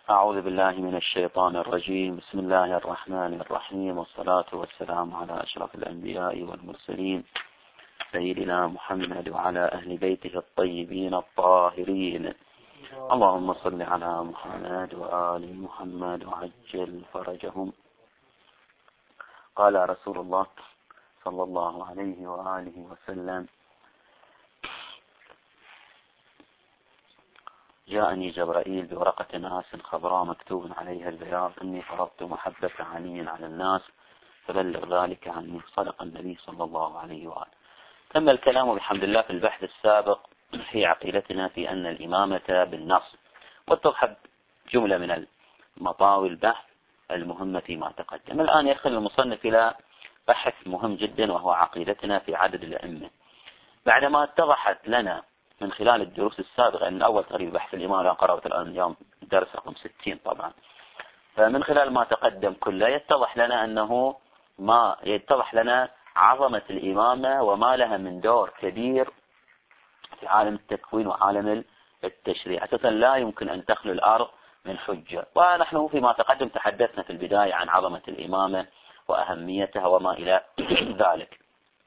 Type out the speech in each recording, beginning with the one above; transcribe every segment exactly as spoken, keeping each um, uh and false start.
أعوذ بالله من الشيطان الرجيم. بسم الله الرحمن الرحيم، والصلاة والسلام على أشرف الأنبياء والمرسلين سيدنا محمد وعلى أهل بيته الطيبين الطاهرين. اللهم صل على محمد وآل محمد وعجل فرجهم. قال رسول الله صلى الله عليه وآله وسلم: جاءني جبرائيل بورقة ناس خضراء مكتوب عليها البياض: إني فرضت محبة علي على الناس فبلغ ذلك عني. صدق النبي صلى الله عليه وآله. تم الكلام بحمد الله في البحث السابق في عقيدتنا في أن الإمامة بالنص، وترحب جملة من المطاوي البحث المهمة فيما تقدم. الآن يدخل المصنف إلى بحث مهم جدا، وهو عقيدتنا في عدد الأئمة. بعدما اتضحت لنا من خلال الدروس السابقة أن أول تقريب بحث الإمامة قرأت الآن اليوم درس رقم ستين طبعا، فمن خلال ما تقدم كله يتضح لنا أنه ما يتضح لنا عظمة الإمامة وما لها من دور كبير في عالم التكوين وعالم التشريع. أساسا لا يمكن أن تخلو الأرض من حجة، ونحن فيما تقدم تحدثنا في البداية عن عظمة الإمامة وأهميتها وما إلى ذلك.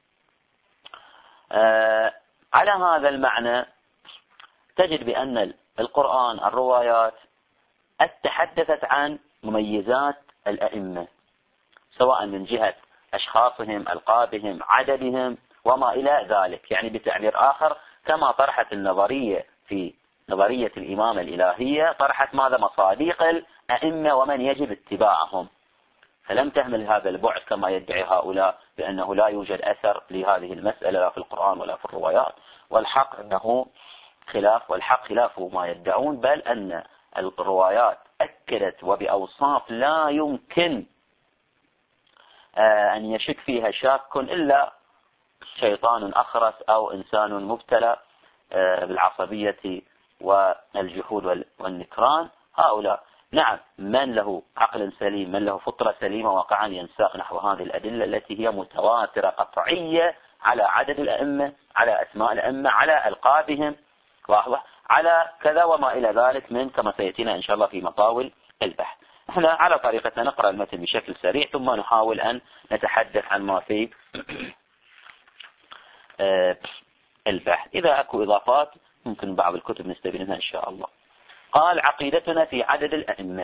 آه على هذا المعنى تجد بأن القرآن الروايات تحدثت عن مميزات الأئمة، سواء من جهة أشخاصهم، ألقابهم، عددهم وما إلى ذلك. يعني بتعبير آخر، كما طرحت النظرية في نظرية الإمامة الإلهية، طرحت ماذا؟ مصادق الأئمة ومن يجب اتباعهم، فلم تهمل هذا البعد كما يدعي هؤلاء بأنه لا يوجد أثر لهذه المسألة لا في القرآن ولا في الروايات. والحق أنه خلاف، والحق خلاف ما يدعون، بل أن الروايات أكدت وبأوصاف لا يمكن أن يشك فيها شاك إلا شيطان أخرس أو إنسان مبتلى بالعصبية والجحود والنكران. هؤلاء نعم، من له عقل سليم، من له فطرة سليمة، واقعا ينساق نحو هذه الأدلة التي هي متواترة قطعية على عدد الأئمة، على أسماء الأئمة، على ألقابهم، على كذا وما إلى ذلك، من كما سيأتينا إن شاء الله في مطاول البحث. احنا على طريقة نقرأ المتن بشكل سريع، ثم نحاول أن نتحدث عن ما في البحث. إذا أكو إضافات ممكن بعض الكتب نستبينها إن شاء الله. قال: عقيدتنا في عدد الأئمة.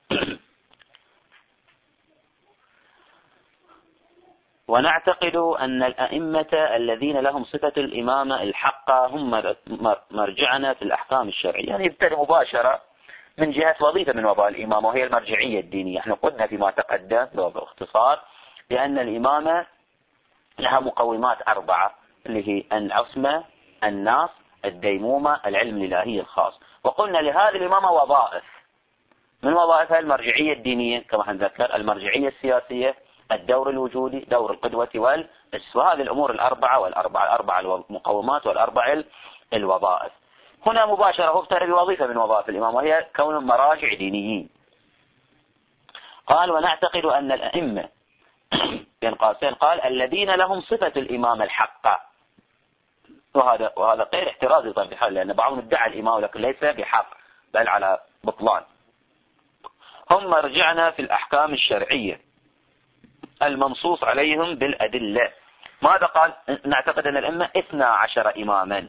ونعتقد أن الأئمة الذين لهم صفة الإمامة الحقة هم مرجعنا في الأحكام الشرعية. يعني يبتدئ مباشرة من جهة وظيفة من وظائف الإمامة، وهي المرجعية الدينية. احنا قلنا فيما تقدم باختصار بأن الإمامة لها مقومات أربعة، اللي هي العصمة، الناس، الديمومة، العلم الإلهي الخاص. وقلنا لهذه الإمامة وظائف، من وظائفها المرجعية الدينية كما هنذكر، المرجعية السياسية، الدور الوجودي، دور القدوة والأسوة. هذه الأمور الأربعة والأربعة الأربع المقومات والأربع الوظائف. هنا مباشرة هو ابتدأ بوظيفة من وظائف الإمام، وهي كون مراجع دينيين. قال: ونعتقد أن الأئمة بين قوسين قال الذين لهم صفة الإمامة الحقة. وهذا وهذا غير احترازي طبعا بحال، لأن بعضهم ادعى الإمامة لكن ليس بحق بل على بطلان. هم مرجعنا في الأحكام الشرعية المنصوص عليهم بالأدلة. ماذا قال؟ نعتقد أن الأئمة اثنا عشر إماما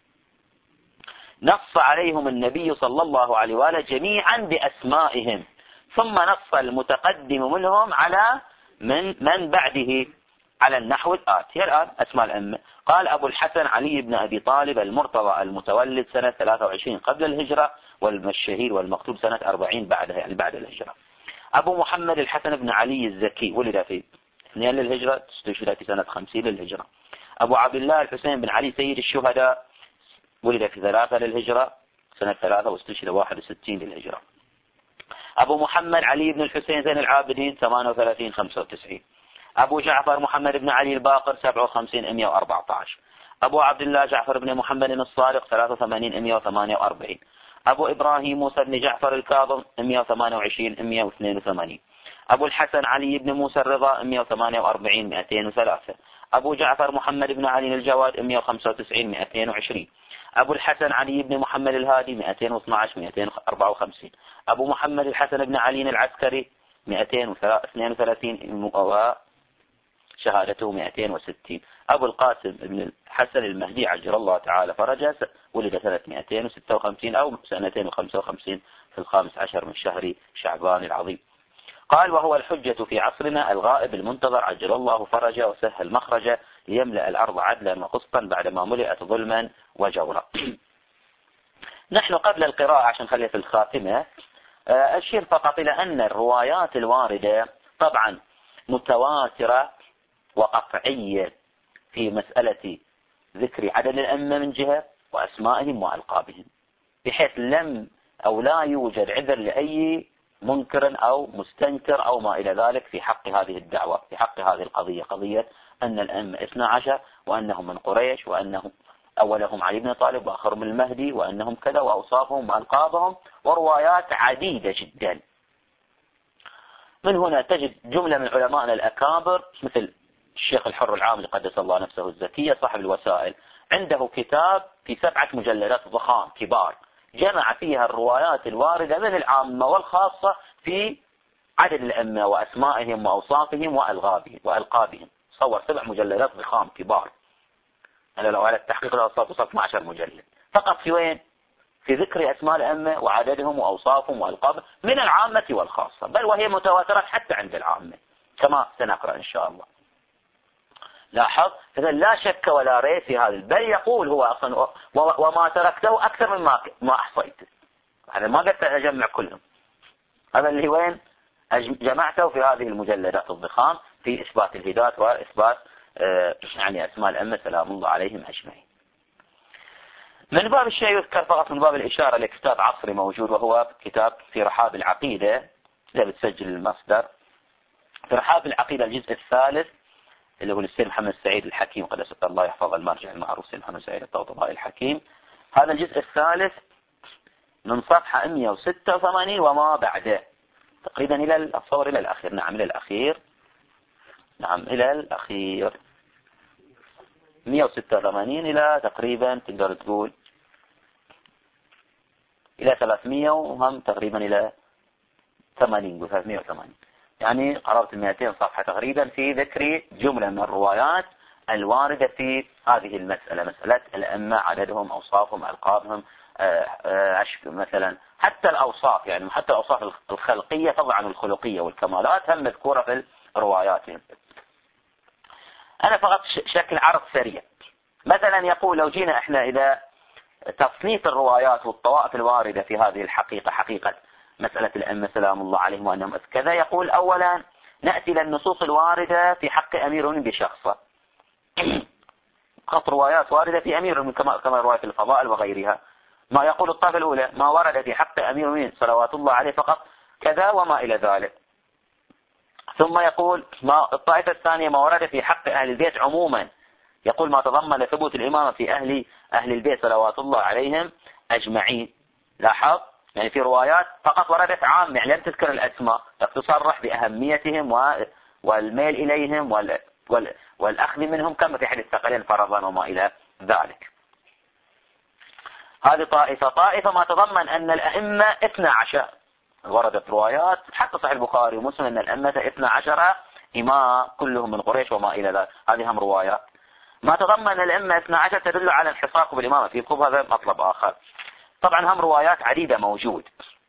نص عليهم النبي صلى الله عليه وآله جميعا بأسمائهم، ثم نص المتقدم منهم على من من بعده على النحو الآتي. الآن أسماء الأئمة: قال: أبو الحسن علي بن أبي طالب المرتضى المتولد سنة ثلاثة وعشرين قبل الهجرة، والشهير والمكتوب سنة أربعين بعدها، يعني بعد الهجرة. أبو محمد الحسن بن علي الزكي ولد في اثنين للهجرة، استشهد في سنة خمسين للهجرة. أبو عبد الله الحسين بن علي سيد الشهداء ولد في ثلاثة للهجرة، سنة ثلاثة، واستشهد واحد وستين للهجرة. أبو محمد علي بن الحسين زين العابدين ثمانية وثلاثين خمسة وتسعين. أبو جعفر محمد بن علي الباقر سبعة وخمسين مئة وأربعة عشر. أبو عبد الله جعفر بن محمد الصادق ثلاثة وثمانين مئة وثمانية وأربعين. أبو إبراهيم موسى بن جعفر الكاظم مئة وثمانية وعشرين مئة واثنين وثمانين. أبو الحسن علي بن موسى الرضا مئة وثمانية وأربعين مئتين وثلاثة. أبو جعفر محمد بن علي الجواد مئة وخمسة وتسعين مئتين وعشرين. أبو الحسن علي بن محمد الهادي مئتين واثني عشر مئتين وأربعة وخمسين، أبو محمد الحسن بن علي العسكري مئتين واثنين وثلاثين وشهادته مئتين وستين، أبو القاسم بن الحسن المهدي عجل الله تعالى فرجه ولد سنة مئتين وستة وخمسين أو سنتين وخمسة وخمسين في الخامس عشر من شهر شعبان العظيم. قال: وهو الحجة في عصرنا الغائب المنتظر عجل الله فرجه وسهل مخرجه ليملأ الأرض عدلا وقسطا بعدما ملئت ظلما وجورا. نحن قبل القراءة عشان نخليها في الخاتمة أشير فقط إلى أن الروايات الواردة طبعا متواترة وقطعية في مسألة ذكر عدد الأئمة من جهة وأسمائهم وألقابهم، بحيث لم أو لا يوجد عذر لأي منكر أو مستنكر أو ما إلى ذلك في حق هذه الدعوة، في حق هذه القضية، قضية أن الأئمة اثنا عشر وأنهم من قريش وأنهم أولهم علي بن طالب وآخرهم المهدي وأنهم كذا وأوصافهم وألقابهم، وروايات عديدة جدا. من هنا تجد جملة من علمائنا الأكابر مثل الشيخ الحر العامل قدس الله نفسه الزكية صاحب الوسائل، عنده كتاب في سبعة مجلدات ضخام كبار جمع فيها الروايات الواردة من العامة والخاصة في عدد الأئمة وأسمائهم وأوصافهم وألقابهم وألقابهم صور سبع مجلدات ضخام كبار. أنا لو على التحقيق الأوساط وصلت اثني عشر مجلد فقط في وين؟ في ذكر أسماء الأئمة وعددهم وأوصافهم وألقابهم من العامة والخاصة، بل وهي متواترة حتى عند العامة كما سنقرأ إن شاء الله. لاحظ، إذا لا شك ولا ريب في هذا، بل يقول هو أصلا وما تركته أكثر مما ما أحصيته، أنا ما قدرت أجمع كلهم، هذا اللي وين جمعته في هذه المجلدات الضخام في إثبات الهداية وإثبات آه يعني أسماء الأئمة سلام الله عليهم أجمعين. من باب الشيء يذكر فقط من باب الإشارة لكتاب عصري موجود، وهو كتاب في رحاب العقيدة، إذا بتسجل المصدر في رحاب العقيدة الجزء الثالث اللي هو للسيد محمد سعيد الحكيم قدس الله يحفظ، المرجع المعروف سيد محمد سعيد الطوطبائي الحكيم. هذا الجزء الثالث من صفحة مئة وستة وثمانين وما بعده تقريبا إلى الصور إلى الأخير. نعم إلى الأخير، نعم إلى الأخير مئة وستة وثمانين إلى تقريبا تقدر تقول إلى ثلاثمئة وهم تقريبا إلى ثمانين ثلاثمئة وثمانين، يعني قرابة مئتين صفحة تقريبا في ذكر جملة من الروايات الواردة في هذه المسألة، مسألة الأئمة عددهم أوصافهم ألقابهم عشق مثلا، حتى الأوصاف يعني حتى الأوصاف الخلقية طبعا الخلقية والكمالات هم مذكورة في رواياتهم. أنا فقط شكل عرض سريع. مثلا يقول لو جينا احنا إلى تصنيف الروايات والطوائف الواردة في هذه الحقيقة، حقيقة مسألة الأئمة سلام الله عليهم وأنهم كذا، يقول أولا نأتي للنصوص الواردة في حق أمير بشخصه، خط روايات واردة في أمير كما كما رواية الفضائل وغيرها. ما يقول الطائفة الأولى ما ورد في حق أمير من صلوات الله عليه فقط كذا وما إلى ذلك. ثم يقول ما الطائفة الثانية ما ورد في حق أهل البيت عموما، يقول ما تضمن ثبوت الإمامة في أهل أهل البيت صلوات الله عليهم أجمعين. لاحظ يعني في روايات فقط وردت عام، يعني لم تذكر الأسماء، تصرح بأهميتهم والميل إليهم وال وال والأخذ منهم كما في حديث الثقلين فرضا وما إلى ذلك. هذه طائفة. طائفة ما تضمن أن الأئمة اثنا عشر، وردت روايات حتى صحيح البخاري ومسلم أن الأئمة اثنا عشر إمام كلهم من قريش وما إلى ذلك، هذه هم روايات. ما تضمن الأئمة اثنا عشر تدل على انحصار بالإمامة في قبض، هذا مطلب آخر. طبعا هم روايات عديدة موجود،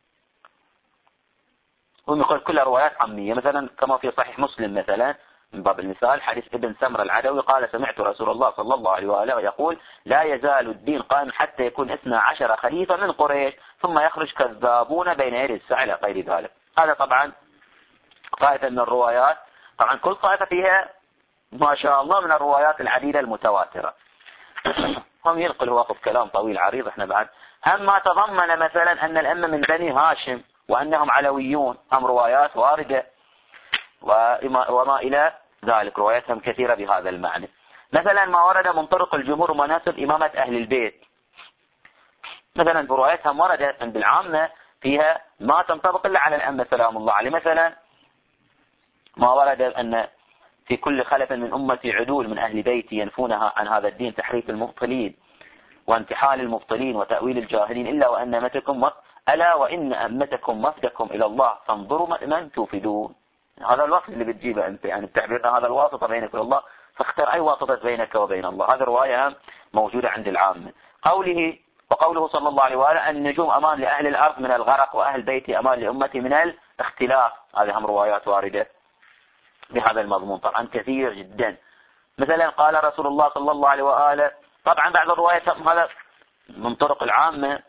هم يقول كلها روايات عامية، مثلا كما في صحيح مسلم مثلا من باب المثال حديث ابن سمر العدوي قال سمعت رسول الله صلى الله عليه وآله يقول لا يزال الدين قائم حتى يكون اثنا عشر خليفة من قريش ثم يخرج كذابون بين يدي الساعة إلى غير ذلك. هذا طبعا طائفة من الروايات، طبعا كل طائفة فيها ما شاء الله من الروايات العديدة المتواترة. هم ينقل وقف كلام طويل عريض احنا بعد. هم ما تضمن مثلا أن الأئمة من بني هاشم وأنهم علويون، هم روايات واردة وما إلى ذلك، رواياتهم كثيرة بهذا المعنى. مثلا ما ورد من طرق الجمهور ومناسب إمامة أهل البيت، مثلا برواياتهم وردت عند العامة فيها ما تنطبق إلا على الأئمة سلام الله عليه. مثلا ما ورد أن في كل خلف من أمتي عدول من أهل بيتي ينفونها عن هذا الدين تحريف المبطلين، وانتحال المبطلين وتأويل الجاهلين إلا وأن أمتكم ألا وإن أمتكم وفدكم إلى الله فانظروا من توفدون. هذا الوقت اللي بتجيبه أنت، يعني بتعبيرنا هذا الواسطة بينك وبين الله، فاختر أي واسطة بينك وبين الله. هذا رواية موجودة عند العامة. قوله وقوله صلى الله عليه وآله النجوم أمان لأهل الأرض من الغرق وأهل بيتي أمان لأمتي من الاختلاف. هذه هم روايات واردة بهذا المضمون طبعا كثير جدا. مثلا قال رسول الله صلى الله عليه وآله، طبعا بعض الروايات هذا من طرق العامة.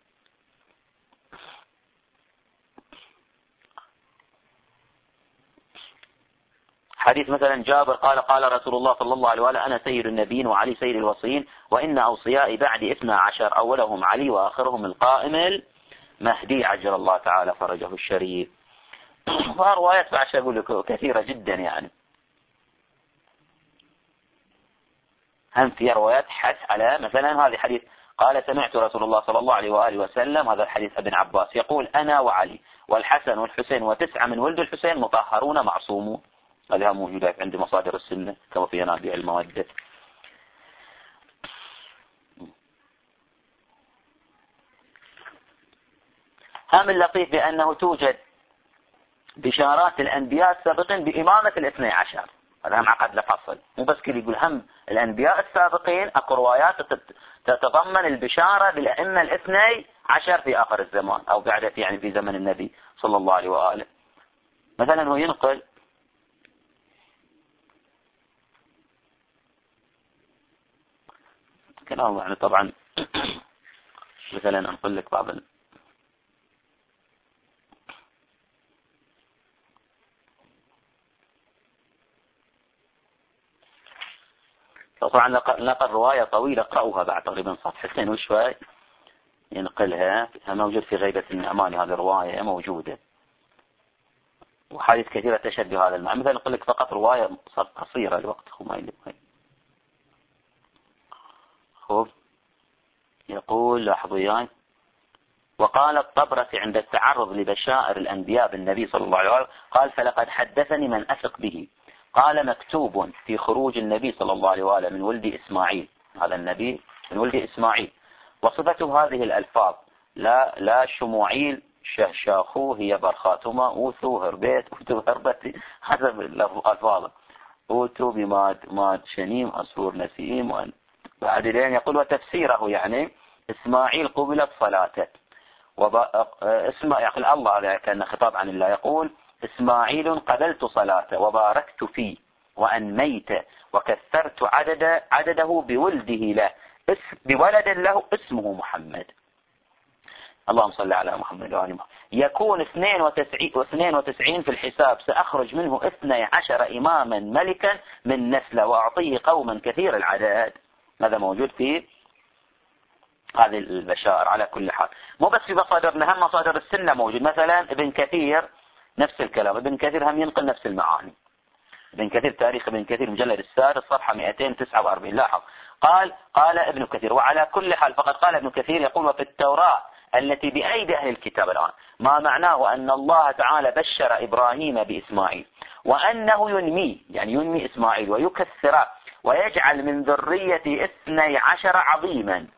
حديث مثلا جابر قال قال رسول الله صلى الله عليه وآله أنا سيد النبيين وعلي سيد الوصيين وإن أوصيائي بعدي اثنا عشر أولهم علي وآخرهم القائم المهدي عجل الله تعالى فرجه الشريف. وروايات بعد أقول لك كثيرة جدا يعني. هم في روايات حث على مثلا هذه حديث قال سمعت رسول الله صلى الله عليه وآله وسلم، هذا الحديث ابن عباس يقول أنا وعلي والحسن والحسين وتسعة من ولد الحسين مطهرون معصومون. هذه موجودة عند مصادر السنة كما في ينابيع المودة. هم اللطيف بأنه توجد بشارات الأنبياء السابقين بإمامة الاثني عشر. هذا هم عقد لفصل، مو بس كل يقول هم الأنبياء السابقين أكو روايات تتضمن البشارة بالأئمة الاثني عشر في آخر الزمان أو بعد في يعني في زمن النبي صلى الله عليه وآله. مثلا هو ينقل كلام يعني طبعا مثلا أنقل لك بعض طبعا نقل رواية طويلة اقرأوها بعد تقريبا صفحتين وشوي ينقلها، موجود في غيبة النعمان. هذه الرواية موجودة وحديث كثيرة تشهد بهذا المعنى. مثلا نقول لك فقط رواية قصيرة الوقت خميلي. خب يقول لاحظوا يعني وقال الطبرسي عند التعرض لبشائر الأنبياء بالنبي صلى الله عليه وسلم قال فلقد حدثني من أثق به قال مكتوب في خروج النبي صلى الله عليه وآله من ولد إسماعيل، هذا النبي من ولد إسماعيل، وصفته هذه الألفاظ لا لا شموعيل شهشاخو هي برخاتما أوثو هربيت أوثو هربتي حسب الألفاظ أوثو بماد ماد شنيم أسرور نسيم وأن بعد لين يقول وتفسيره يعني إسماعيل قبلت صلاته اسم يقول الله كان خطاب عن الله يقول إسماعيل قبلت صلاته وباركت فيه وأنميت وكثرت عدد عدده بولده له بولد له اسمه محمد. اللهم صل على محمد وآل محمد. يكون اثنين وتسعين في الحساب سأخرج منه اثني عشر إماما ملكا من نسله وأعطيه قوما كثير العدد. هذا موجود في هذه البشائر. على كل حال مو بس في مصادرنا هم مصادر السنة موجود. مثلا ابن كثير نفس الكلام، ابن كثير هم ينقل نفس المعاني. ابن كثير تاريخ ابن كثير مجلد السادس صفحة مئتين وتسعة وأربعين لاحظ قال قال ابن كثير وعلى كل حال فقد قال ابن كثير يقول وفي التوراة التي بأيدي أهل الكتاب الآن ما معناه أن الله تعالى بشر إبراهيم بإسماعيل وأنه ينمي يعني ينمي إسماعيل ويكثر ويجعل من ذرية اثني عشر عظيما.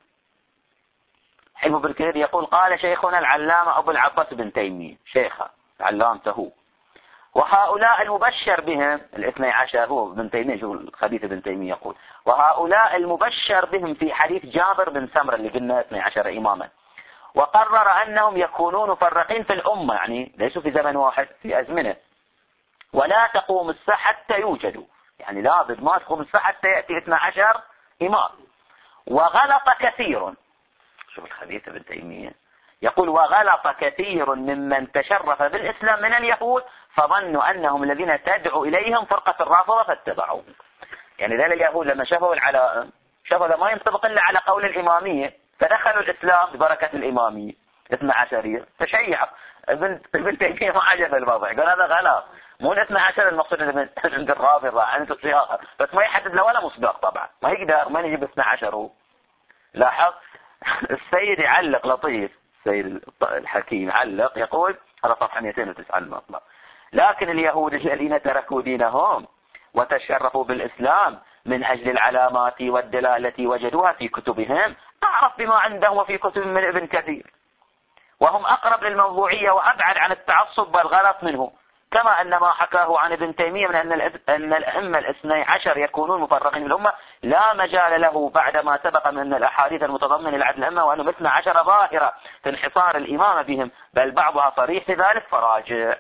حلو ابن كثير يقول قال شيخنا العلامة أبو العباس بن تيمية شيخه علامته وهؤلاء المبشر بهم الاثني عشر هو ابن تيمية شو الخبيث ابن تيمية يقول وهؤلاء المبشر بهم في حديث جابر بن سمرة اللي قلنا اثني عشر إماما وقرر أنهم يكونون مفرقين في الأمة يعني ليسوا في زمن واحد في أزمنة ولا تقوم الساعة حتى يوجدوا يعني لابد ما تقوم الساعة حتى يأتي اثني عشر إمام. وغلط كثير شوف الخبيث ابن تيمية يقول وغلط كثير ممن تشرف بالإسلام من اليهود فظنوا أنهم الذين تدعو إليهم فرقة الرافضة فاتبعوا. يعني ذلك اليهود لما شافوا العلائم شافوا ما ينطبق إلا على قول الإمامية فدخلوا الإسلام ببركة الإمامية اثنى عشرية فشيع ابن ابن تيمية ما عجب الموضوع قال هذا غلط مو الاثنى عشر المقصود عند الرافضة عند الصياغة بس ما يحدد له ولا مصداق طبعا ما يقدر ما يجيب اثنى عشر هو. لاحظ السيد يعلق لطيف السيد الحكيم علق يقول هذا صفحة مئتين وتسعة المطلق لكن اليهود الذين تركوا دينهم وتشرفوا بالإسلام من أجل العلامات والدلالة وجدوها في كتبهم تعرف بما عندهم وفي كتب من ابن كثير، وهم أقرب للموضوعية وأبعد عن التعصب والغلط منه، كما أن ما حكاه عن ابن تيمية من أن أن الأئمة الاثني عشر يكونون مفرقين بالأمة لا مجال له بعد ما سبق من الأحاديث المتضمنة لعدل الأمة، وأنهم اثني عشر ظاهرة في انحصار الإمامة بهم، بل بعضها صريح في ذلك فراجع.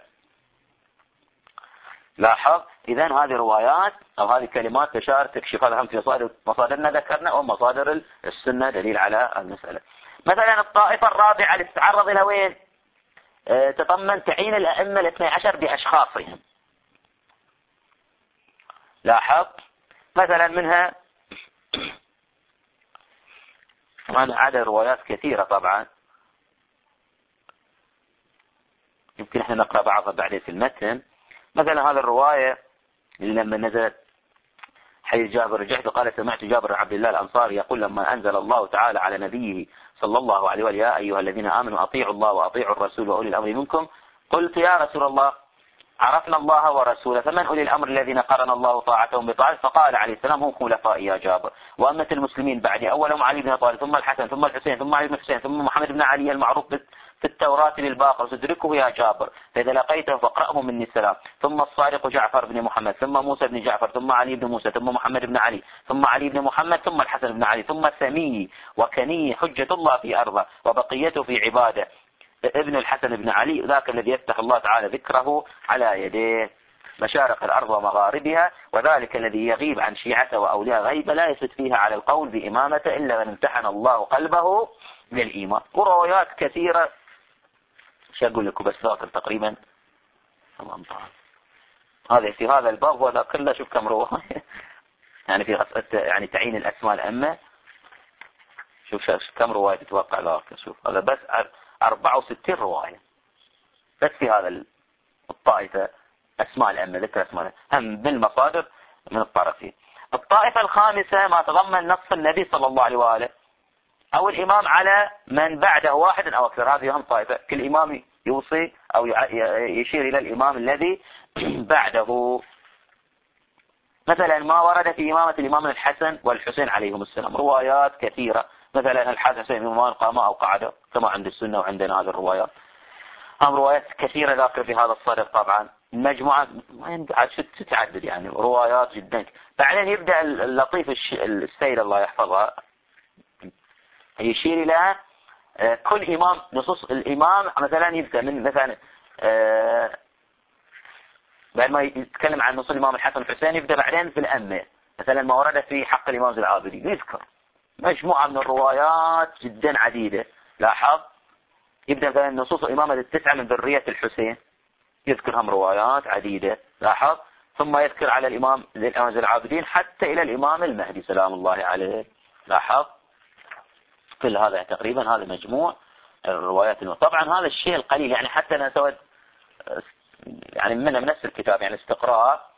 لاحظ إذن هذه روايات أو هذه كلمات تشار تكشف هذا هم في مصادرنا ذكرنا أو مصادر السنة دليل على المسألة. مثلا الطائفة الرابعة اللي تتعرض إلى وين؟ اه تضمن تعيين الأئمة الاثني عشر بأشخاصهم. لاحظ مثلا منها طبعا عدد روايات كثيرة، طبعا يمكن احنا نقرأ بعضها بعدين في المتن. مثلا هذه الرواية اللي لما نزلت حديث جابر رجعت وقال سمعت جابر بن عبد الله الأنصاري يقول لما أنزل الله تعالى على نبيه صلى الله عليه وآله يا أيها الذين آمنوا أطيعوا الله وأطيعوا الرسول وأولي الأمر منكم، قلت يا رسول الله عرفنا الله ورسوله فمن أولي الأمر الذين قرن الله طاعتهم بطاعته؟ فقال عليه السلام هم خلفائي يا جابر وأمة المسلمين بعدي أولهم علي بن طالب ثم الحسن ثم الحسين ثم علي بن الحسين ثم محمد بن علي المعروف في التوراة بالباقر تدركه يا جابر فإذا لقيته فاقرأه مني السلام، ثم الصادق جعفر بن محمد ثم موسى بن جعفر ثم علي بن موسى ثم محمد بن علي ثم علي بن محمد ثم الحسن بن علي ثم سمي وكني حجة الله في أرضه وبقيته في عباده ابن الحسن بن علي ذاك الذي يفتح الله تعالى ذكره على يديه مشارق الأرض ومغاربها، وذلك الذي يغيب عن شيعته وأولياء غيبة لا يثبت فيها على القول بإمامته إلا من امتحن الله قلبه للإيمان. وروايات كثيرة شو أقول لكم بس ذاكر تقريبا تمام طبعا هذا في هذا الباب وهذا كله شوف كم رواية يعني في يعني تعيين الأسماء الأئمة شوف شوف كم رواية تتوقع ذاك شوف هذا بس أربعة وستين رواية بس في هذا الطائفة أسماء الأئمة ذكر أسماء هم بالمصادر من الطرفين. الطائفة الخامسة ما تضمن نص النبي صلى الله عليه وآله أو الإمام على من بعده واحد أو أكثر، هذه هم طائفة كل إمام يوصي أو يشير إلى الإمام الذي بعده. مثلا ما ورد في إمامة الإمام الحسن والحسين عليهم السلام روايات كثيرة، مثلا الحسن إمامان قام أو قعد كما عند السنة وعندنا هذه الروايات، هم روايات كثيرة ذاكر في هذا الصدد طبعا مجموعة تتعدد يعني روايات جدا. بعدين يبدأ اللطيف السيد الله يحفظها يشير إلى كل إمام نصوص الإمام مثلا يبدأ من مثلا بعد ما يتكلم عن نصوص الإمام الحسن والحسين يبدأ بعدين في الأمة مثلا ما ورد في حق الإمام زين العابدين يذكر مجموعة من الروايات جدا عديدة. لاحظ يبدأ مثلا نصوص الإمامة التسعة من ذرية الحسين يذكرهم روايات عديدة. لاحظ ثم يذكر على الإمام الإمام زين العابدين حتى إلى الإمام المهدي سلام الله عليه. لاحظ كل هذا تقريبا هذا مجموع الروايات. طبعا هذا الشيء القليل يعني حتى أنا سويت يعني من نفس الكتاب يعني استقراء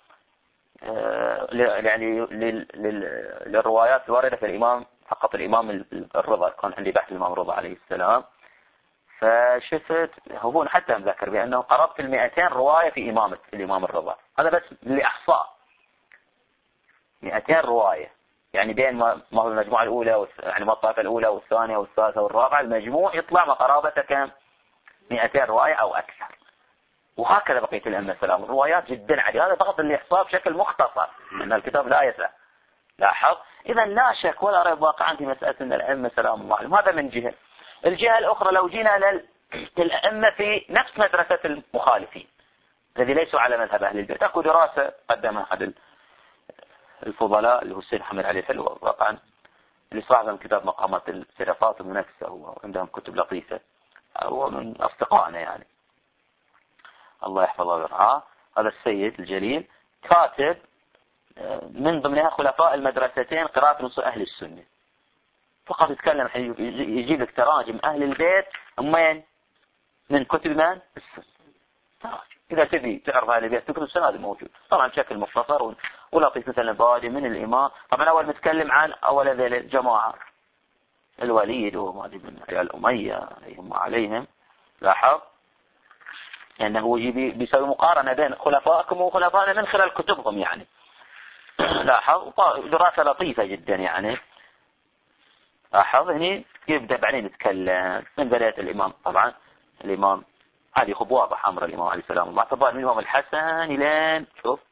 يعني للروايات الواردة في الإمام فقط الإمام الرضا كان عندي بحث الإمام الرضا عليه السلام، فشفت هو حتى مذكر بأنه قربت المئتين رواية في إمامة الإمام الرضا، هذا بس لإحصاء مئتين رواية يعني بين ما هو المجموعة الأولى يعني ما الطائفة الأولى والثانية والثالثة والرابعة المجموع يطلع ما قرابة كم مئتين رواية أو أكثر. وهكذا بقية الأئمة السلام روايات جدا عديدة، هذا فقط الإحصاء بشكل مختصر لأن الكتاب لا يسع. لاحظ إذا لا شك ولا ريب واقعا في مسألة أن الأئمة سلام الله عليهم. هذا من جهة. الجهة الأخرى لو جينا للأئمة في نفس مدرسة المخالفين الذي ليسوا على مذهب أهل البيت، أكو دراسة قدمها أحد الفضلاء اللي هو السيد محمد علي الحلو واقعا اللي صاحب من كتاب مقامات الفرقات المنافسة، هو عندهم كتب لطيفة، هو من أصدقائنا يعني الله يحفظه ويرعاه. هذا السيد الجليل كاتب من ضمنها خلفاء المدرستين قراءة نصوص أهل السنة، فقط يتكلم يجيب لك تراجم أهل البيت ومن من كتب من السنة تراجم. إذا تبي تعرف أهل البيت كتب السنة هذا موجود طبعا بشكل مختصر ولطيف مثلا بادي من الإمام. طبعا أول نتكلم عن أول هذه الجماعة الوليد ومادي بن عيال أمية عليهم عليهم. لاحظ لأنه هو يجي بيسوي مقارنة بين خلفائكم وخلفائنا من خلال كتبهم يعني. لاحظ دراسة لطيفة جدا يعني لاحظ هني يبدأ بعدين يتكلم من بداية الإمام. طبعا الإمام هذه خب واضح أمر الإمام عليه السلام الله طبعا منهم الحسن إلى شوف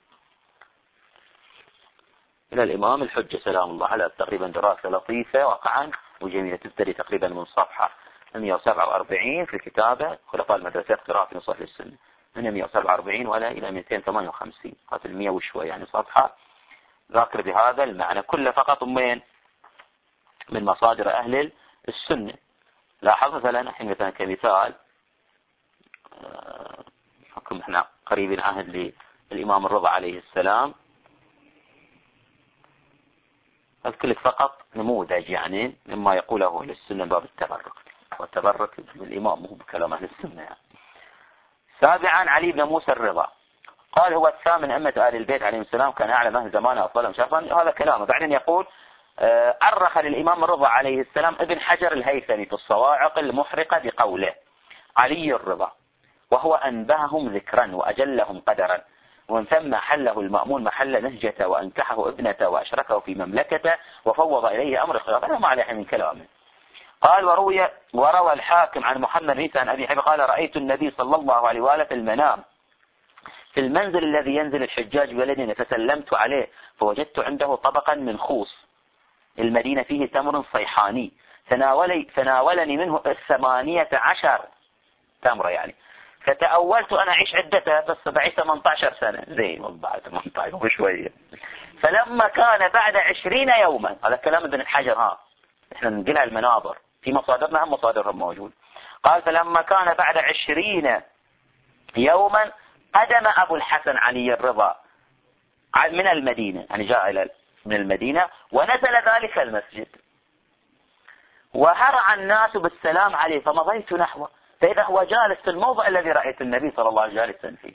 إلى الإمام الحجة سلام الله على تقريبا دراسة لطيفة واقعا وجميلة تبتدي تقريبا من صفحة مئة وسبعة وأربعين في الكتابة خلفاء المدرسة قراءة في نصوص السنة من مئة وسبعة وأربعين ولا إلى مئتين وثمانية وخمسين قاتل المئة وشوي يعني صفحة ذاكر بهذا المعنى كله فقط من من مصادر أهل السنة. لاحظ مثلا الحين مثلا كمثال حكم احنا قريبين عهد للإمام الرضا عليه السلام أذكر لك فقط نموذج يعني مما يقوله أهل السنة باب التبرك والتبرك بالإمام مو بكلام أهل السنة يعني. سابعا علي بن موسى الرضا قال هو الثامن أمة آل البيت عليهم السلام كان أعلم أهل زمانه أفضلهم شرفا هذا كلامه. بعدين يقول أرخ للإمام الرضا عليه السلام ابن حجر الهيثمي في الصواعق المحرقة بقوله علي الرضا وهو أنبههم ذكرا وأجلهم قدرا ومن ثم حله المأمون محل نهجته وأنكحه ابنته وأشركه في مملكته وفوض إليه أمر الخلافة. أنا ما عليه من كلامه. قال وروي وروى الحاكم عن محمد عيسى عن أبي حبيب قال رأيت النبي صلى الله عليه وآله في المنام في المنزل الذي ينزل الحجاج بلدنا فسلمت عليه فوجدت عنده طبقا من خوص المدينة فيه تمر صيحاني فناولي فناولني منه الثمانية عشر تمرة يعني فتأولت أنا أعيش عدتها بس بعيش ثمانية عشر سنة زين والله ثمانية عشر وشوية. فلما كان بعد عشرين يوما هذا كلام ابن الحجر ها احنا ننقلها المناظر في مصادرنا هم مصادرهم موجود. قال فلما كان بعد عشرين يوما قدم أبو الحسن علي الرضا من المدينة يعني جاء إلى من المدينة ونزل ذلك المسجد وهرع الناس بالسلام عليه فمضيت نحوه فإذا هو جالس في الموضع الذي رأيت النبي صلى الله عليه وسلم فيه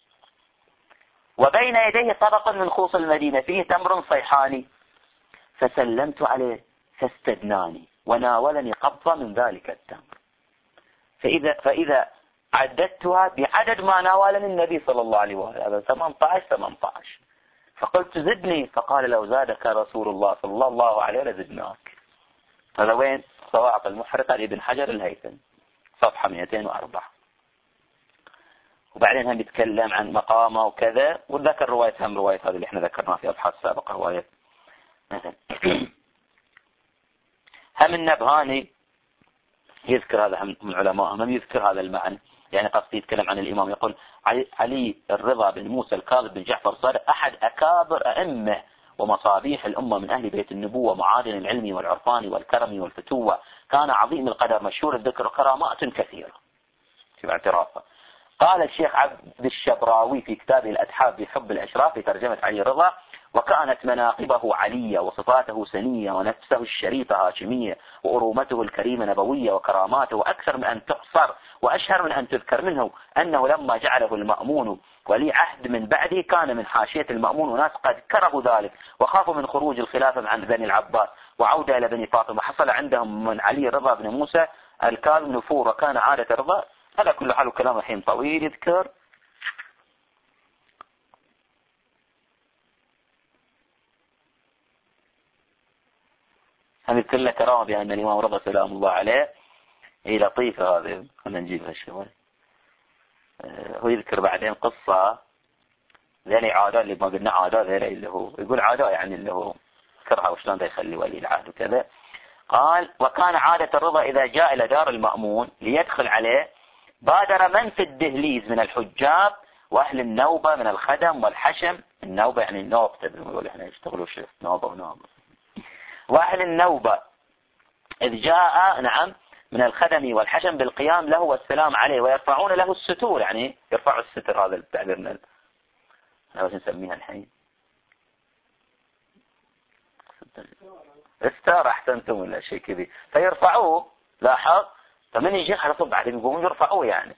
وبين يديه طبق من خوص المدينة فيه تمر صيحاني فسلمت عليه فاستدناني وناولني قبضة من ذلك التمر فإذا, فإذا عددتها بعدد ما ناولني النبي صلى الله عليه وسلم هذا ثمانية عشر ثمانية عشر فقلت زدني فقال لو زادك رسول الله صلى الله عليه وسلم زدناك. هذا وين صواعق المحرقة لابن حجر الهيثمي صفحة مئتين وأربعة. وبعدين هم يتكلم عن مقامه وكذا وذكر رواية هم رواية هذه اللي احنا ذكرناها في أبحاث سابقة رواية مثلا هم النبهاني يذكر هذا هم من علماء هم يذكر هذا المعنى يعني قصدي يتكلم عن الإمام يقول علي, علي الرضا بن موسى الكاظم بن جعفر الصادق أحد أكابر أئمة ومصابيح الأمة من أهل بيت النبوة معادن العلم والعرفان والكرم والفتوة كان عظيم القدر مشهور الذكر وكرامات كثيرة في اعترافه. قال الشيخ عبد الشبراوي في كتابه الأتحاف بحب الأشراف في ترجمة علي الرضا وكانت مناقبه علية وصفاته سنية ونفسه الشريفة هاشمية وأرومته الكريمة نبوية وكراماته أكثر من أن تحصر وأشهر من أن تذكر منه أنه لما جعله المأمون ولي عهد من بعده كان من حاشية المأمون وناس قد كرهوا ذلك وخافوا من خروج الخلافة عن بني العباس وعودة إلى بني فاطمة وحصل عندهم من علي الرضا بن موسى الكاظم نفور وكان عادة الرضا. هذا كل حال كلام الحين طويل يذكر هم يذكر لك كرامة بأن الإمام رضا سلام الله عليه هي لطيفة هذه خلنا نجيبها شوي. هو يذكر بعدين قصة ذي عادة اللي ما قلنا عادة ذي اللي هو يقول عادة يعني اللي هو كرها وشلون ده يخلي ولي العهد وكذا. قال وكان عادة الرضا إذا جاء إلى دار المأمون ليدخل عليه بادر من في الدهليز من الحجاب وأهل النوبة من الخدم والحشم. النوبة يعني النوب تقول إحنا يشتغلوا شيء نوبة ونوبة وأهل النوبة إذ جاء نعم من الخدم والحشم بالقيام له والسلام عليه ويرفعون له الستور يعني يرفعوا الستر هذا التعبير احنا بس نسميها الحين استار احسنتم ولا شيء كذي فيرفعوه. لاحظ فمن يجي على طول بعدين يقومون يرفعوه يعني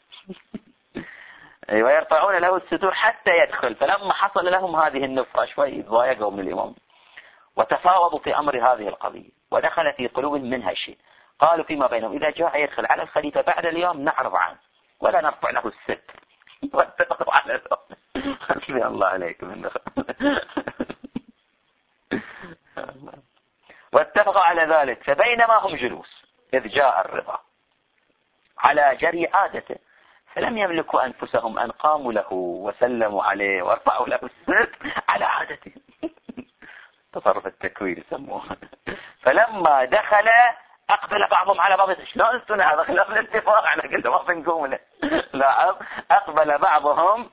ويرفعون له الستور حتى يدخل. فلما حصل لهم هذه النفرة شوي ضايقوا من الإمام وتفاوضوا في أمر هذه القضية ودخل في قلوبهم منها شيء قالوا فيما بينهم إذا جاء يدخل على الخليفة بعد اليوم نعرض عنه ولا نرفع له الستر واتفقوا على ذلك. الله عليكم واتفقوا على ذلك فبينما هم جلوس إذ جاء الرضا على جري عادته فلم يملكوا أنفسهم أن قاموا له وسلموا عليه وارفعوا له الستر على عادته. تصرف التكوين يسموه. فلما دخل أقبل بعضهم على بعض. شلون انتم هذا خلاف الاتفاق؟ احنا قلنا ما بنقوم له. لا، أقبل بعضهم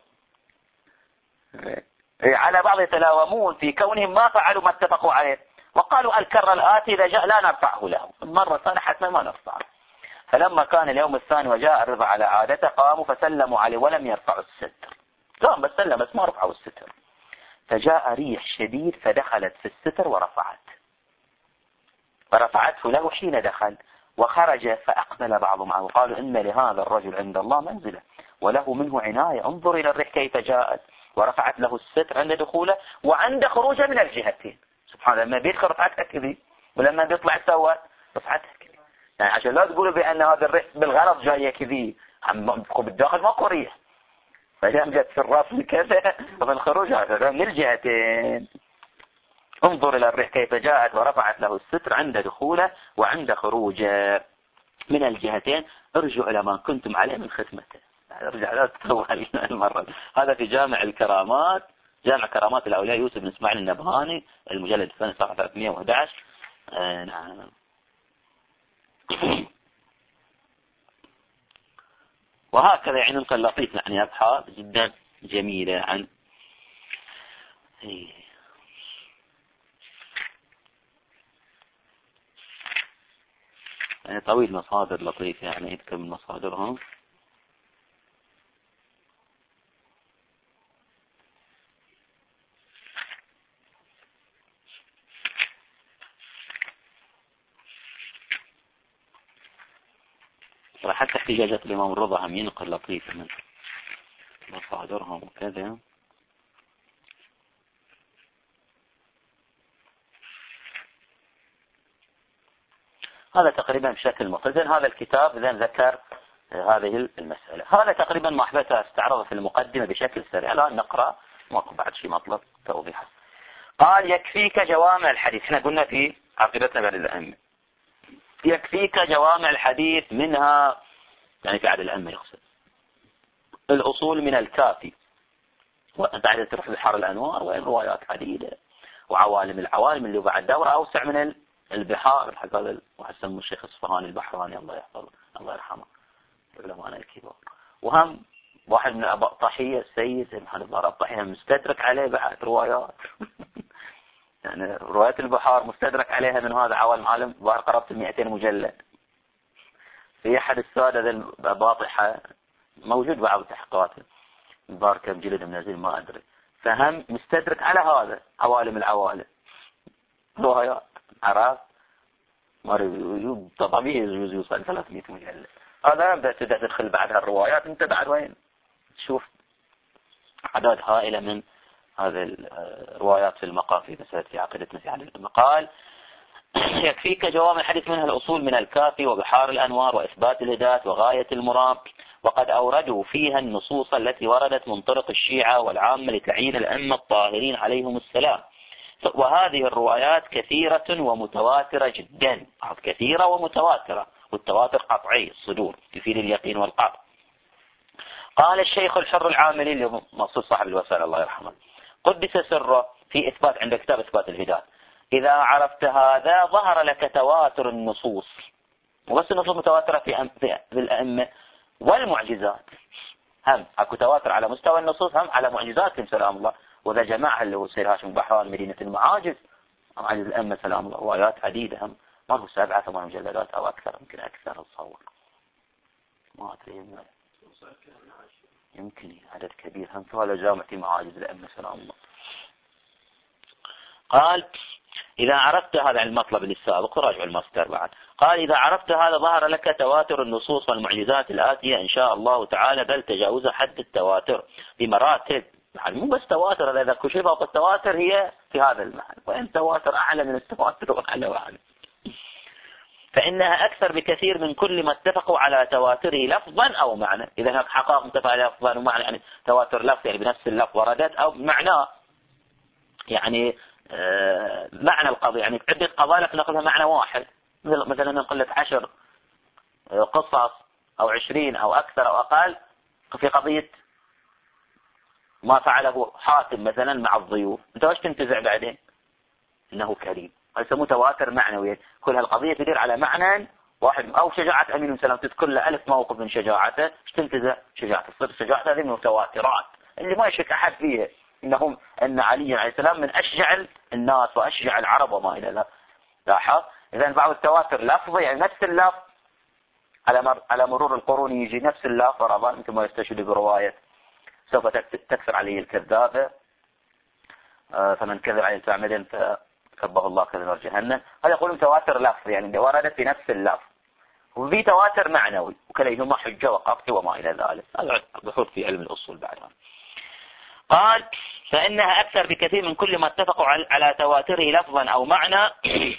على بعض يتلاومون في كونهم ما فعلوا ما اتفقوا عليه، وقالوا الكر الآتي إذا جاء لا نرفعه له، مرة ثانية حتما ما نرفعه. فلما كان اليوم الثاني وجاء الرضا على عادته قاموا فسلموا عليه ولم يرفعوا الستر. قام بس سلم بس ما رفعوا الستر. فجاء ريح شديد فدخلت في الستر ورفعت ورفعته له حين دخل، وخرج فأقبل بعضهم معه وقالوا إن لهذا الرجل عند الله منزلة وله منه عناية، انظر إلى الريح كيف جاءت ورفعت له الستر عند دخوله وعند خروجه من الجهتين. سبحان الله، لما بيدخل رفعتها كذي ولما بيطلع سوت رفعتها كذي. يعني عشان لا تقولوا بأن هذا الريح بالغلط جاية كذي، بالداخل ماكو ريح، فجأة جت في الراس كذا وفي الخروج هذا من الجهتين. انظر إلى الريح كيف جاءت ورفعت له الستر عند دخوله وعند خروجه من الجهتين. ارجعوا إلى ما كنتم عليه من ختمته. ارجع لا تطول المرة. هذا في جامع الكرامات، جامع كرامات الأولياء يوسف بن إسماعيل النبهاني، المجلد الثاني صفحة ثلاثمئة وأحد عشر. آه نعم. وهكذا يعني نقل لطيف، يعني أبحاث جدا جميلة عن يعني طويل مصادر لطيف، يعني يذكر من مصادرهم. حتى احتجاجات الإمام الرضا هم ينقل لطيف من مصادرهم وكذا. هذا تقريبا بشكل مختصر هذا الكتاب إذا ذكر هذه المسألة. هذا تقريبا ما أحببت استعرضه في المقدمة بشكل سريع. الآن نقرأ ماكو بعد شيء مطلب توضيحه. قال يكفيك جوامع الحديث. احنا قلنا في عقيدتنا بعد الأئمة يكفيك جوامع الحديث، منها يعني في عدد الأئمة يقصد الأصول من الكافي، وبعد تروح بحر الأنوار وين روايات عديدة، وعوالم العوالم اللي بعد دورة أوسع من البحار. حق هذا واحد سموه الشيخ الصفهاني البحراني الله يحفظه الله يرحمه، علماء الكبار. وهم واحد من أباء طحية السيد محمد الله الطحية مستدرك عليه بعد روايات يعني روايات البحار مستدرك عليها من هذا عوالم عالم قربت مئتين مجلد. في أحد السادة ذا الباطحة موجود بعض تحقيقاته مباركة بجلد منزل ما أدري، فهم مستدرك على هذا عوالم العوالم روايات عراف طبيعي يجوز يوصل ثلاثمئة مجلد. هذا بدأت تدخل بعد هالروايات انت بعد وين تشوف أعداد هائلة من هذه الروايات في المقافي مسألة في عقيدتنا في عدد المقال. يكفيك جوامع الحديث منها الأصول من الكافي وبحار الأنوار وإثبات الهداية وغاية المرام، وقد أوردوا فيها النصوص التي وردت من طرق الشيعة والعامة لتعيين الأئمة الطاهرين عليهم السلام. وهذه الروايات كثيرة ومتواترة جدا، كثيرة ومتواترة، والتواتر قطعي الصدور يفيد اليقين والقطع. قال الشيخ الحر العاملي اللي مصدر صاحب الوسائل الله يرحمه قدس سره في إثبات عند كتاب إثبات الهداية: إذا عرفت هذا ظهر لك تواتر النصوص، وبس النصوص متواترة في, في الأئمة والمعجزات، هم أكو تواتر على مستوى النصوص هم على معجزاتهم سلام الله. وذا جماعة اللي هو سير هاشم بحران مدينة المعاجز، معاجز الأئمة سلام الله، روايات عديدة هم ما هو سبعة ثمان مجلدات أو أكثر، يمكن أكثر أتصور ما أدري، يمكن عدد كبير هم في هذا جامعة معاجز الأئمة سلام الله. قال إذا عرفت هذا المطلب للسابق راجع المصدر بعد. قال إذا عرفت هذا ظهر لك تواتر النصوص والمعجزات الآتية إن شاء الله تعالى، بل تجاوز حد التواتر بمراتب. مو بس تواتر، إذا كشف فوق التواتر هي في هذا المحل، وإن تواتر أعلى من التواتر وأعلى وأعلى، فإنها أكثر بكثير من كل ما اتفقوا على تواتره لفظا أو معنى. إذا هناك حقائق متفق على لفظا ومعنى، يعني تواتر لفظ يعني بنفس اللفظ وردت، أو معناه يعني آه معنى القضية، يعني عدة قضايا لكن نقلها معنى واحد، مثلا نقول لك عشر قصص أو عشرين أو أكثر أو أقل في قضية ما فعله حاتم مثلا مع الضيوف، أنت وش تنتزع بعدين؟ إنه كريم. هذا متواتر معنوي، كل هالقضية تدير على معنى واحد. أو شجاعة أمين السلام تذكر له ألف موقف من شجاعته، ايش تنتزع؟ شجاعة الصدق. شجاعة هذه من المتواترات اللي ما يشك أحد فيها، إنهم أن علي عليه السلام من أشجع الناس وأشجع العرب وما إلى ذلك. لاحظ إذا بعض التواتر لفظي، يعني نفس اللفظ على مر على مرور القرون يجي نفس اللفظ فرضا مثل ما يستشهد برواية سوف تكثر عليه الكذابة فمن كذب عليه متعمدا فكبه الله كذبا جهنم. هذا يقول متواتر لفظ، يعني وردت في نفس اللفظ. وفي تواتر معنوي وكليهما حجة وقطع وما إلى ذلك. هذا بحوث في علم الأصول بعدها. قال فإنها أكثر بكثير من كل ما اتفقوا على تواتره لفظا أو معنى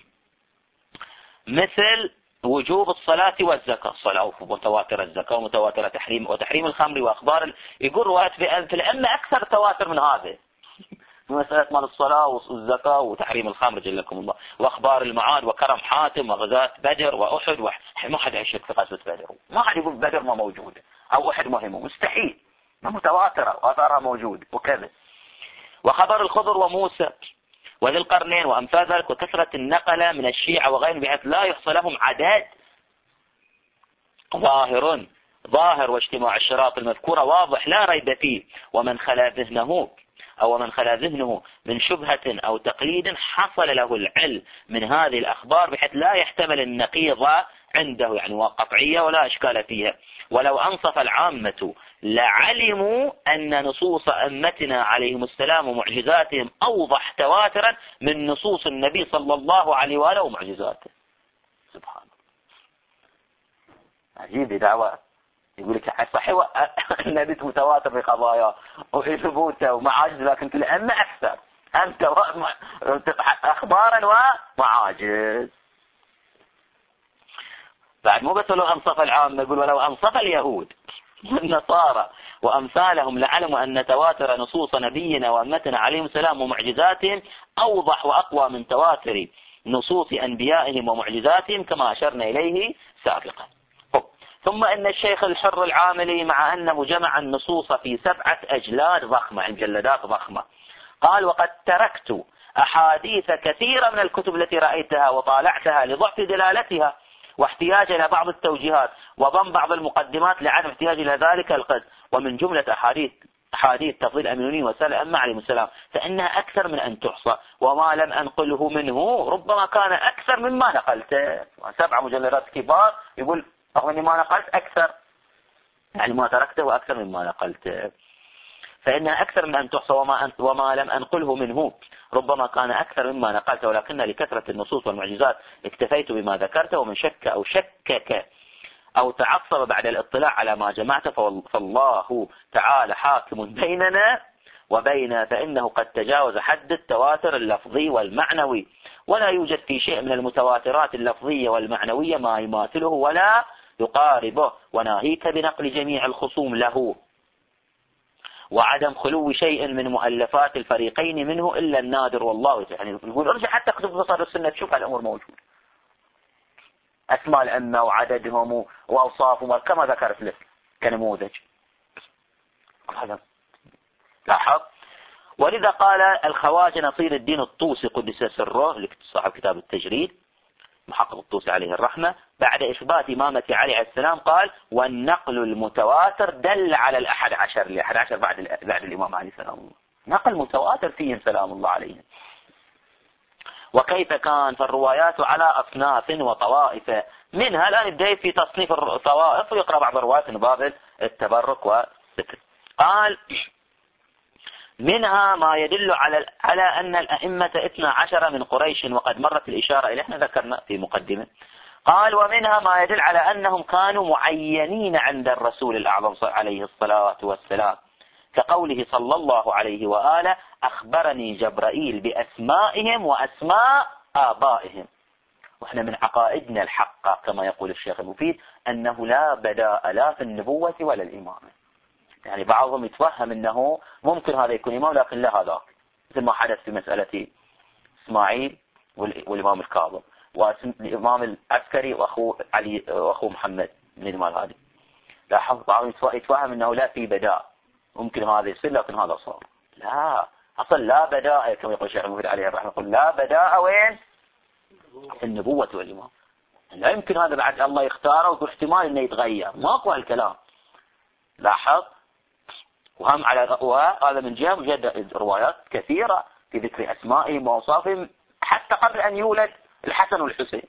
مثل وجوب الصلاة والزكاة. الصلاة ومتواتر الزكاة ومتواتر تحريم وتحريم الخمر وأخبار ال... يقول روايات في الأئمة أكثر تواتر من هذا مسألة مال الصلاة والزكاة وتحريم الخمر جلكم الله، وأخبار المعاد وكرم حاتم وغزاة بدر وأحد وح... ما حد يشك في غزوة بدر، ما حد يقول بدر ما موجودة أو أحد مهمة، مستحيل، ما متواترة وآثارها موجود وكذا. وخبر الخضر وموسى وذي القرنين وأمثال ذلك، وكثرة النقلة من الشيعة وغيرهم بحيث لا يحصى لهم عدد. ظاهر ظاهر واجتماع الشراط المذكورة واضح لا ريب فيه، ومن خلا ذهنه أو من خلا ذهنه من شبهة أو تقليد حصل له العلم من هذه الأخبار بحيث لا يحتمل النقيض عنده، يعني وقطعية ولا إشكال فيها. ولو أنصف العامة لعلموا أن نصوص أمتنا عليهم السلام ومعجزاتهم أوضح تواترا من نصوص النبي صلى الله عليه وآله ومعجزاته. سبحان الله، عجيب دعوة. يقول لك صحيح النبي متواتر في قضايا وثبوته ومعاجز، لكن في الأمة أكثر أنت أخبارا ومعاجز. بعد مو بس لو أنصف العام، يقول ولو أنصف اليهود والنصارى وأمثالهم لعلموا أن تواتر نصوص نبينا وأمتنا عليهم السلام ومعجزاتهم أوضح وأقوى من تواتر نصوص أنبيائهم ومعجزاتهم كما أشرنا إليه سابقا. ثم إن الشيخ الحر العاملي مع أنه جمع النصوص في سبعة أجلاد ضخمة، مجلدات ضخمة، قال وقد تركت أحاديث كثيرة من الكتب التي رأيتها وطالعتها لضعف دلالتها واحتياج إلى بعض التوجيهات وضم بعض المقدمات لعدم احتياج إلى ذلك القدر، ومن جملة أحاديث أحاديث تفضيل أمينوني وسلام عليهم السلام فإنها أكثر من أن تحصى، وما لم أنقله منه ربما كان أكثر مما نقلته. سبع مجلدات كبار يقول رغم أني ما نقلت أكثر، يعني ما تركته أكثر مما نقلته، فإنها أكثر من أن تحصى وما, وما لم أنقله منه ربما كان أكثر مما نقلته، ولكن لكثرة النصوص والمعجزات اكتفيت بما ذكرته، ومن شك أو شكك أو تعصب بعد الاطلاع على ما جمعت فالله تعالى حاكم بيننا وبين فإنه قد تجاوز حد التواتر اللفظي والمعنوي، ولا يوجد في شيء من المتواترات اللفظية والمعنوية ما يماثله ولا يقاربه، وناهيك بنقل جميع الخصوم له وعدم خلو شيء من مؤلفات الفريقين منه إلا النادر والله. يعني يقول ارجع حتى كتب مصادر السنة تشوف الأمور موجود، أسماء الأئمة وعددهم وأوصافهم كما ذكرت لك كنموذج. هذا لاحظ. ولذا قال الخواجة نصير الدين الطوسي قدس سره صاحب كتاب التجريد محقق الطوسي عليه الرحمة بعد إثبات إمامة علي عليه السلام قال والنقل المتواتر دل على الأحد عشر الأحد عشر بعد بعد الإمام عليه السلام الله. نقل متواتر فيهم سلام الله عليهم. وكيف كان فالروايات على أصناف وطوائف منها. الآن يبدأ في تصنيف الطوائف ويقرأ بعض الروايات من باب التبرك والذكر. قال منها ما يدل على على أن الأئمة اثنا عشر من قريش وقد مرت الإشارة إليه، احنا ذكرنا في مقدمة. قال ومنها ما يدل على أنهم كانوا معينين عند الرسول الأعظم عليه الصلاة والسلام كقوله صلى الله عليه وآله أخبرني جبرائيل بأسمائهم وأسماء آبائهم. وإحنا من عقائدنا الحقة كما يقول الشيخ المفيد أنه لا بداء لا في النبوة ولا الإمامة. يعني بعضهم يتوهم أنه ممكن هذا يكون إمام لكن لا هذاك، مثل ما حدث في مسألة إسماعيل والإمام الكاظم. والإمام العسكري وأخوه علي وأخوه محمد من المال هذه. لاحظ بعضهم يتفهم أنه لا في بداء، ممكن هذا يصير لكن هذا صار. لا، أصلا لا بداء كما يقول الشيخ المفيد عليه الرحمة، يقول لا بداء وين؟ في النبوة والإمام. لا يمكن هذا بعد الله يختاره ويكون احتمال انه يتغير، ماكو هالكلام. لاحظ. وهم على هذا من جهة مجد روايات كثيرة في ذكر أسمائهم وأوصافهم حتى قبل أن يولد الحسن والحسين،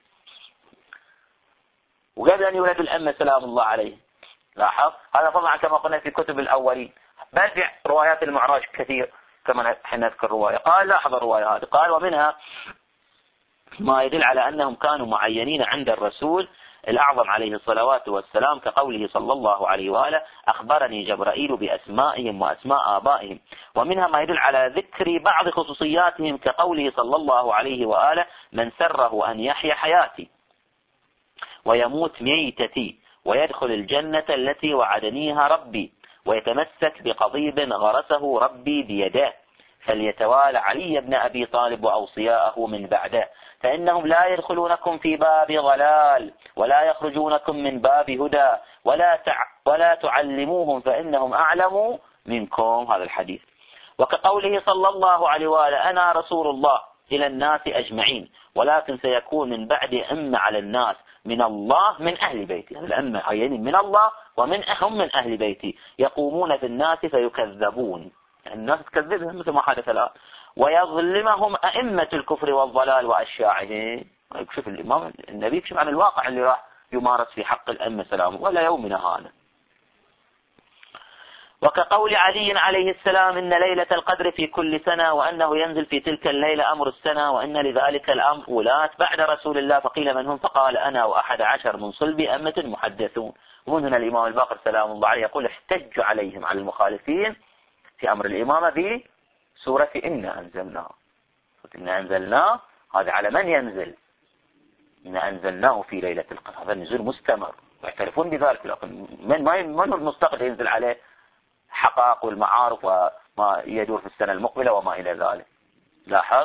وقبل أن يولد الأمة سلام الله عليه. لاحظ. هذا طبعا كما قلنا في كتب الأولين، بل في روايات المعراج كثير كما نحن نذكر رواية. قال لاحظ الرواية هذه، قال ومنها ما يدل على أنهم كانوا معينين عند الرسول الأعظم عليه الصلوات والسلام، كقوله صلى الله عليه وآله أخبرني جبرائيل بأسمائهم وأسماء آبائهم. ومنها ما يدل على ذكر بعض خصوصياتهم، كقوله صلى الله عليه وآله من سره أن يحيا حياتي ويموت ميتتي ويدخل الجنة التي وعدنيها ربي ويتمسك بقضيب غرسه ربي بيده فليتوالى علي بن أبي طالب وأوصياءه من بعده، فإنهم لا يدخلونكم في باب ضلال ولا يخرجونكم من باب هدى ولا تع... ولا تعلموهم فإنهم أعلم منكم. هذا الحديث. وكقوله صلى الله عليه وآله أنا رسول الله إلى الناس أجمعين ولكن سيكون من بعد أمة على الناس من الله من أهل بيتي. الأمة يعني من الله ومن هم من أهل بيتي يقومون في الناس فيكذبون، يعني الناس تكذبهم مثل ما حدث الآن، ويظلمهم أئمة الكفر والضلال وأشياعهم. شوف الإمام النبي يكشف عن الواقع اللي راح يمارس في حق الأمة سلامه ولا يومنا هذا. وكقول علي عليه السلام إن ليلة القدر في كل سنة وأنه ينزل في تلك الليلة أمر السنة وإن لذلك الأمر ولاة بعد رسول الله، فقيل من هم؟ فقال أنا وأحد عشر من صلب أمة محدثون. ومن هنا الإمام الباقر سلام الله عليه يقول احتج عليهم على المخالفين في أمر الإمامة بسورة إنا أنزلناه. إنا أنزلناه هذا على من ينزل؟ إنا أنزلناه في ليلة القدر، هذا النزول مستمر ويعترفون بذلك، لكن من ما من المستقبل ينزل عليه حقائق والمعارف وما يدور في السنة المقبلة وما إلى ذلك. لاحظ.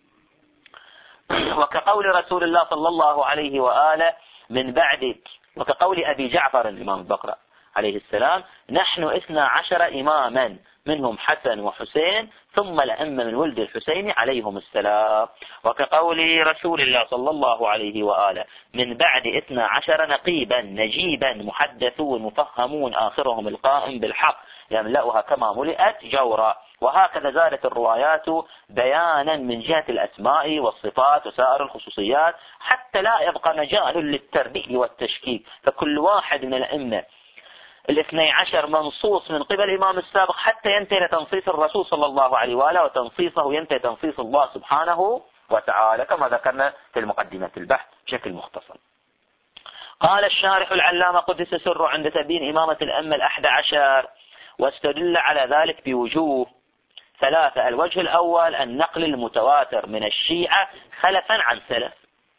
وكقول رسول الله صلى الله عليه وآله من بعد، وكقول أبي جعفر الإمام البقر عليه السلام نحن اثنا عشر إماما منهم حسن وحسين ثم الأئمة من ولد الحسين عليهم السلام. وكقول رسول الله صلى الله عليه وآله من بعد اثنا عشر نقيبا نجيبا محدثون مفهمون آخرهم القائم بالحق يملأها كما ملئت جورا. وهكذا زادت الروايات بيانا من جهة الأسماء والصفات وسائر الخصوصيات حتى لا يبقى مجال للترديد والتشكيك، فكل واحد من الأئمة الاثني عشر منصوص من قبل الإمام السابق حتى ينتهي لتنصيص الرسول صلى الله عليه وآله، وتنصيصه ينتهي تنصيص الله سبحانه وتعالى كما ذكرنا في المقدمة البحث بشكل مختصر. قال الشارح العلامة قدس سره عند تبيين إمامة الأئمة الأحد عشر واستدل على ذلك بوجوه ثلاثة. الوجه الأول النقل المتواتر من الشيعة خلفا عن سلف،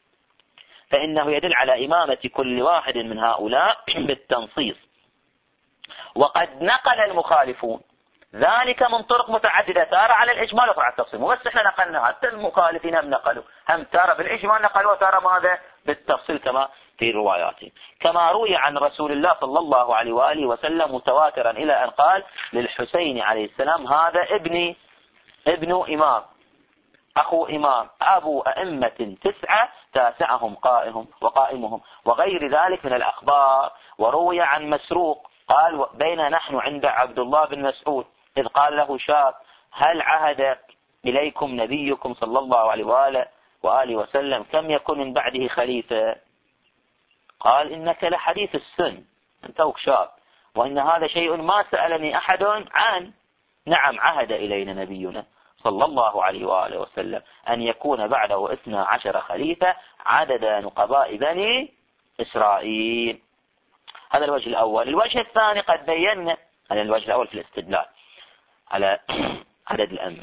فإنه يدل على إمامة كل واحد من هؤلاء بالتنصيص، وقد نقل المخالفون ذلك من طرق متعددة، تارة على الإجمال وتارة على التفصيل. بس احنا نقلنا حتى المخالفين هم نقلوا، هم تارة بالإجمال نقلوا وتارة ماذا بالتفصيل كما في رواياتهم، كما روي عن رسول الله صلى الله عليه وآله وسلم متواترا إلى أن قال للحسين عليه السلام هذا ابني ابن إمام أخو إمام أبو أئمة تسعة تاسعهم قائهم وقائمهم وغير ذلك من الأخبار. وروي عن مسروق قال بين نحن عند عبد الله بن مسعود إذ قال له شاب هل عهد إليكم نبيكم صلى الله عليه وآله وآله وسلم كم يكون من بعده خليفة؟ قال إنك لحديث السن أنت شاب، وإن هذا شيء ما سألني أحد عن. نعم عهد إلينا نبينا صلى الله عليه وآله وسلم أن يكون بعده اثنا عشر خليفة عدد نقباء بني إسرائيل. هذا الوجه الأول. الوجه الثاني قد بينا، هذا الوجه الأول في الاستدلال على عدد الأئمة،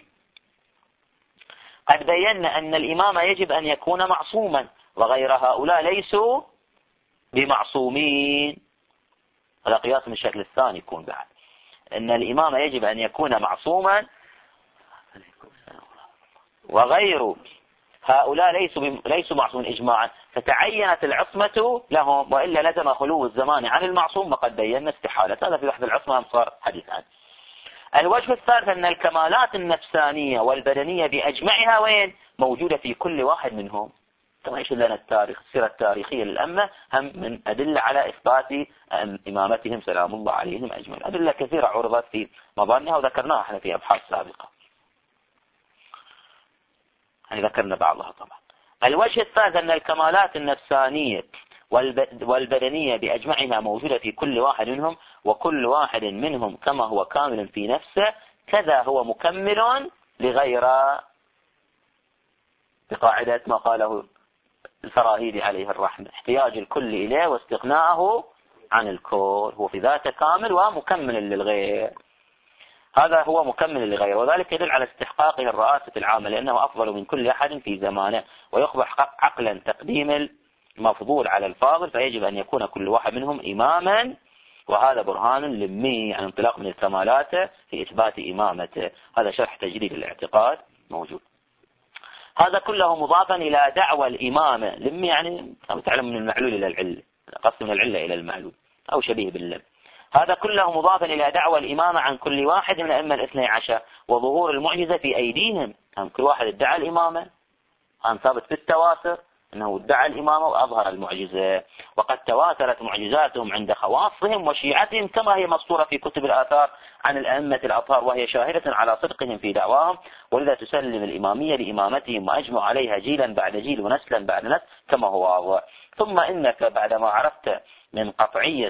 قد بينا أن الإمام يجب أن يكون معصوما وغير هؤلاء ليسوا بمعصومين. هذا قياس من الشكل الثاني يكون بعد أن الإمام يجب أن يكون معصوما وغير هؤلاء ليسوا ليسوا معصومين إجماعا، فتعينت العصمة لهم، وإلا لزم خلو الزمان عن المعصوم، وقد بينا استحالة هذا في بحث العصمة صار حديث عنه. الوجه الثالث أن الكمالات النفسانية والبدنية بأجمعها وين موجودة في كل واحد منهم. كما يشهد لنا التاريخ السيرة التاريخية للأمة هم من أدلة على إثبات إمامتهم سلام الله عليهم أجمعين. أدلة كثيرة عرضت في مظانها وذكرناها احنا في أبحاث سابقة، يعني ذكرنا بعضها طبعا. الوجه الثالث أن الكمالات النفسانية والبدنية بأجمعها موجودة في كل واحد منهم، وكل واحد منهم كما هو كامل في نفسه كذا هو مكمل لغيره، بقاعدة ما قاله الفراهيدي عليه الرحمة: احتياج الكل إليه واستغناءه عن الكل، هو في ذاته كامل ومكمل للغير، هذا هو مكمل لغيره، وذلك يدل على استحقاقه الرئاسة العامة لأنه أفضل من كل أحد في زمانه، ويخبح عقلا تقديم المفضول على الفاضل، فيجب أن يكون كل واحد منهم إماما، وهذا برهان لمي عن انطلاق من الكمالات في إثبات إمامته. هذا شرح تجريد الاعتقاد موجود. هذا كله مضافا إلى دعوى الإمامة، لم يعني تعلم من المعلول إلى العلة، قسم من العلة إلى المعلول أو شبيه باللم. هذا كله مضافا إلى دعوى الإمامة عن كل واحد من الأئمة الاثني عشر، وظهور المعجزة في أيديهم، هم كل واحد ادعى الإمامة، هم ثابت بالتواتر أنه ادعى الإمامة وأظهر المعجزة، وقد تواترت معجزاتهم عند خواصهم وشيعتهم كما هي مسطورة في كتب الآثار عن الأئمة الأطهار، وهي شاهدة على صدقهم في دعواهم، ولذا تسلم الإمامية لإمامتهم وأجمع عليها جيلا بعد جيل ونسلا بعد نسل كما هو واضح. ثم إنك بعدما عرفت من قطعية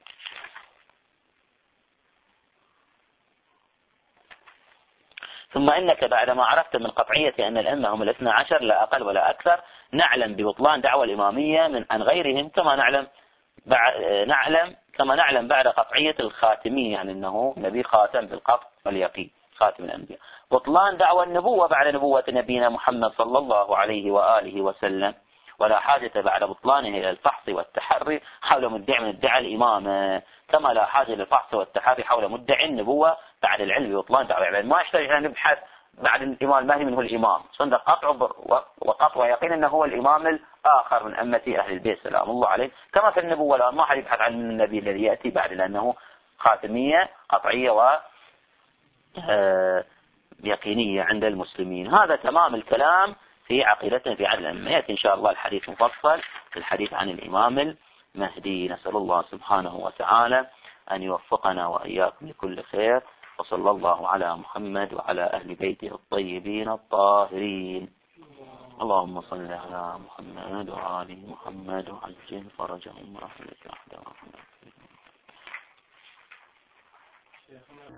ثم إنك بعدما عرفت من قطعية أن الأئمة هم الاثنى عشر لا أقل ولا أكثر، نعلم ببطلان دعوى الإمامية من عن غيرهم كما نعلم بعد نعلم كما نعلم بعد قطعية الخاتمية، يعني أنه نبي خاتم بالقطع واليقين، خاتم الأنبياء. بطلان دعوى النبوة بعد نبوة نبينا محمد صلى الله عليه وآله وسلم، ولا حاجة بعد بطلانه إلى الفحص والتحري حول مدعي من ادعى الإمامة، كما لا حاجة للفحص والتحري حول مدعي النبوة بعد العلم ببطلان دعوى. يعني ما يحتاج أن نبحث بعد الإمام المهدي من هو الإمام، صندق قطع وقطع ويقين أنه هو الإمام الآخر من أمة أهل البيت سلام الله عليه، كما في النبوة الآن ما حد يبحث عن النبي الذي يأتي بعد، لأنه خاتمية قطعية و يقينية عند المسلمين. هذا تمام الكلام في عقيدتنا في عدل الأئمة. يأتي إن شاء الله الحديث مفصل في الحديث عن الإمام المهدي. نسأل الله سبحانه وتعالى أن يوفقنا وإياكم لكل خير، وصلى الله على محمد وعلى أهل بيته الطيبين الطاهرين. اللهم صل على محمد وعلى محمد وعجل فرجهم ورحمتك وحده.